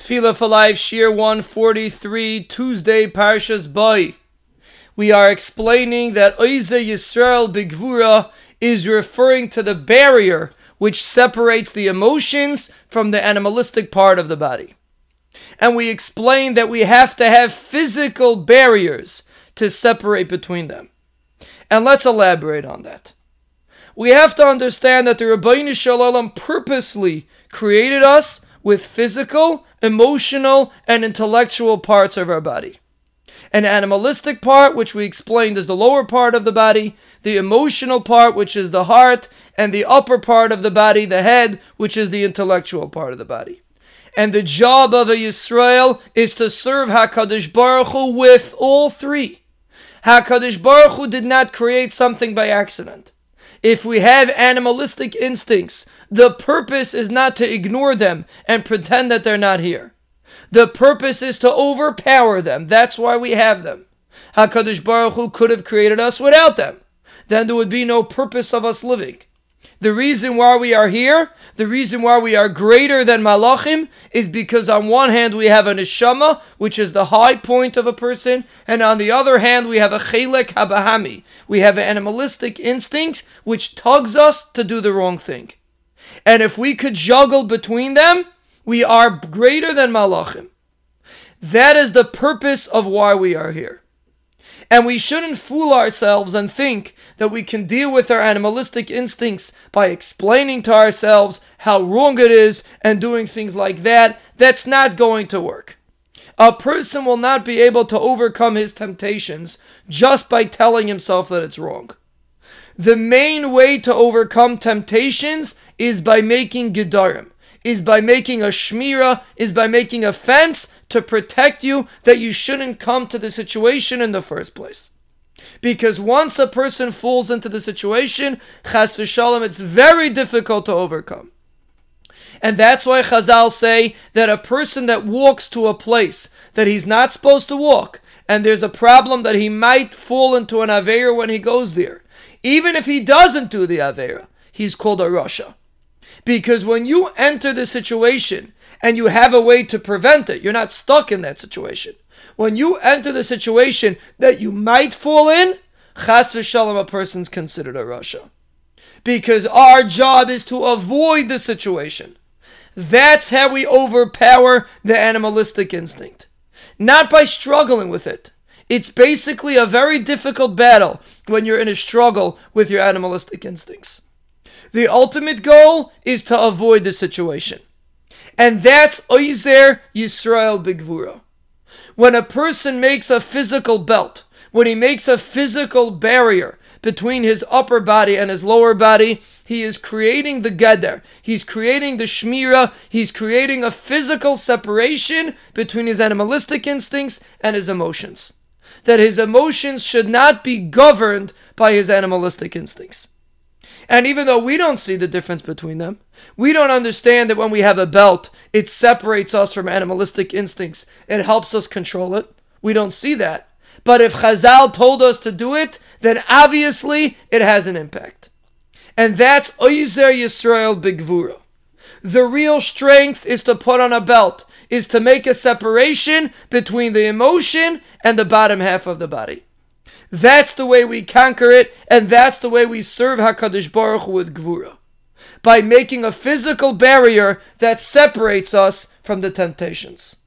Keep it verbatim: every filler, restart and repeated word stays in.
Tefillah for Life, Shir one forty-three, Tuesday, Parshas Bo. We are explaining that Oizer Yisrael B'Gvura is referring to the barrier which separates the emotions from the animalistic part of the body. And we explained that we have to have physical barriers to separate between them. And let's elaborate on that. We have to understand that the Ribbono Shel Olam purposely created us with physical, emotional, and intellectual parts of our body. An animalistic part, which we explained is the lower part of the body, the emotional part, which is the heart, and the upper part of the body, the head, which is the intellectual part of the body. And the job of a Yisrael is to serve HaKadosh Baruch Hu with all three. HaKadosh Baruch Hu did not create something by accident. If we have animalistic instincts, the purpose is not to ignore them and pretend that they're not here. The purpose is to overpower them. That's why we have them. HaKadosh Baruch Hu could have created us without them. Then there would be no purpose of us living. The reason why we are here, the reason why we are greater than Malachim, is because on one hand we have a neshama, which is the high point of a person, and on the other hand we have a chelek habahami. We have an animalistic instinct which tugs us to do the wrong thing. And if we could juggle between them, we are greater than Malachim. That is the purpose of why we are here. And we shouldn't fool ourselves and think that we can deal with our animalistic instincts by explaining to ourselves how wrong it is and doing things like that. That's not going to work. A person will not be able to overcome his temptations just by telling himself that it's wrong. The main way to overcome temptations is by making gedarim, is by making a shmira, is by making a fence to protect you that you shouldn't come to the situation in the first place. Because once a person falls into the situation, chas v'shalom, it's very difficult to overcome. And that's why Chazal say that a person that walks to a place that he's not supposed to walk, and there's a problem that he might fall into an Aveira when he goes there, even if he doesn't do the Aveira, he's called a Rasha. Because when you enter the situation and you have a way to prevent it, you're not stuck in that situation. When you enter the situation that you might fall in, chas v'shalom, a person's considered a Rasha. Because our job is to avoid the situation. That's how we overpower the animalistic instinct. Not by struggling with it. It's basically a very difficult battle when you're in a struggle with your animalistic instincts. The ultimate goal is to avoid the situation. And that's Oizer Yisrael B'Gvura. When a person makes a physical belt, when he makes a physical barrier between his upper body and his lower body, he is creating the Geder. He's creating the Shmira. He's creating a physical separation between his animalistic instincts and his emotions. That his emotions should not be governed by his animalistic instincts. And even though we don't see the difference between them, we don't understand that when we have a belt, it separates us from animalistic instincts. It helps us control it. We don't see that. But if Chazal told us to do it, then obviously it has an impact. And that's Oizer Yisrael B'Gvura. The real strength is to put on a belt, is to make a separation between the emotion and the bottom half of the body. That's the way we conquer it, and that's the way we serve HaKadosh Baruch Hu with Gvura. By making a physical barrier that separates us from the temptations.